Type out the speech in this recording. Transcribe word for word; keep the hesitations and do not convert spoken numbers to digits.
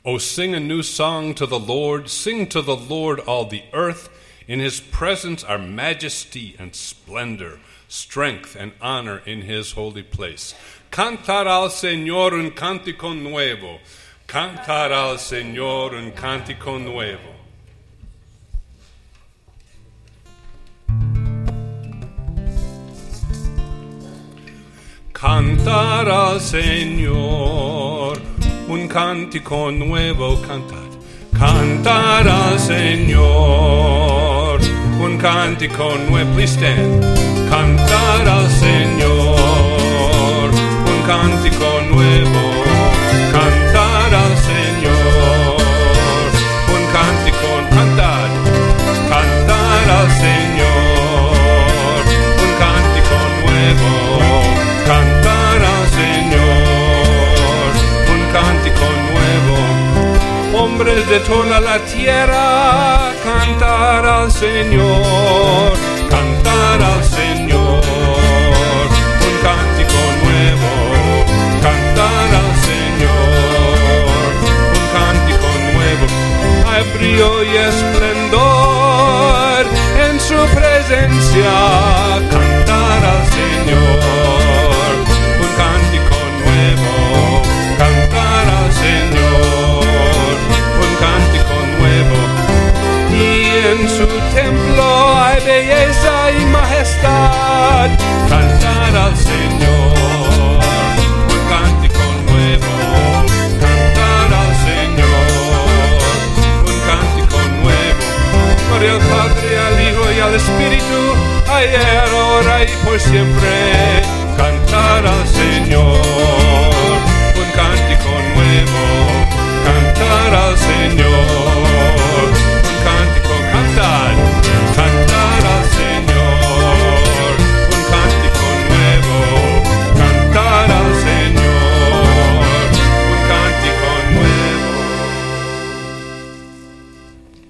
O sing a new song to the Lord, sing to the Lord all the earth. In his presence are majesty and splendor, strength and honor in his holy place. Cantar al Señor un cántico nuevo. Cantar al Señor un cántico nuevo. Cantar al Señor un cántico nuevo, cantad. Cantar al Señor un cántico nuevo. Please stand. Cantar al Señor un cántico nuevo. Cantar al Señor un cántico. Cantad. Cantar al Señor un cántico nuevo. Cantar al Señor un cántico nuevo. Hombres de toda la tierra, cantar al Señor, cantar al Señor un cántico nuevo. Cantar al Señor un cántico nuevo. Hay brillo y esplendor en su presencia. Cantar al Señor un cántico nuevo. Cantar al Señor un cántico nuevo. Y en su templo hay belleza y majestad. Cantar al Señor un cántico nuevo. Cantar al Señor un cántico nuevo. Gloria al Padre, al Hijo y al Espíritu, ayer, ahora y por siempre.